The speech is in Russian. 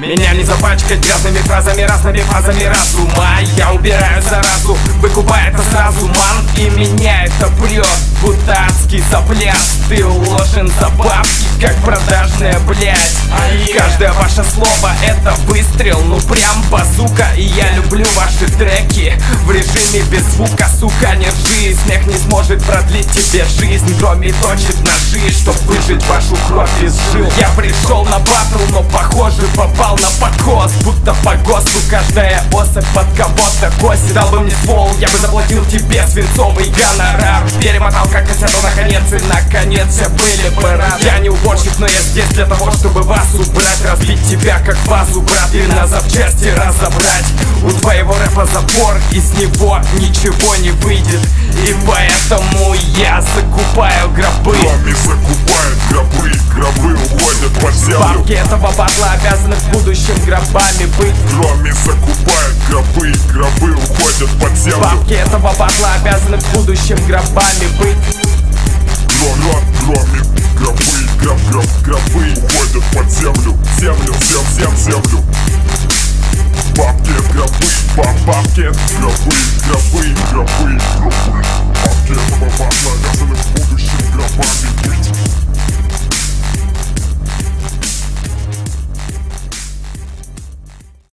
Меня не запачкать грязными фразами, разными фазами разума. Я убираю заразу, выкупая это сразу, ман. И меня это прет, будто адский запляс. Ты уложен за бабки, как продажная, блядь. Каждое ваше слово это выстрел, ну прям базука. И я люблю ваши треки в режиме без звука, сука, не ржи. Смех не сможет продлить тебе жизнь, кроме точит ножи, чтоб выжить вашу кровь из жил. Я пришел на батл, но похоже попал на покос, будто по ГОСТу каждая особь под кого-то косит. Дал бы мне ствол, я бы заплатил тебе свинцовый гонорар. Перемотал как кассету наконец, и наконец все были бы рады. Я не уборщик, но я здесь для того, чтобы вас убрать, разбить тебя как вазу, брат, и на запчасти разобрать. У твоего рэпа запор, из него ничего не выйдет, и поэтому я закупаю гробы. Рами закупают гробы, гробы уходят под землю. Бабки этого батла обязаны в будущем гробами быть. Рами закупают гробы, гробы уходят под землю. Бабки этого батла обязаны в будущем гробами быть. Громи, гробы уходят под землю. Землю, землю. Бабки, гробы, бабки, гробы. Бабки.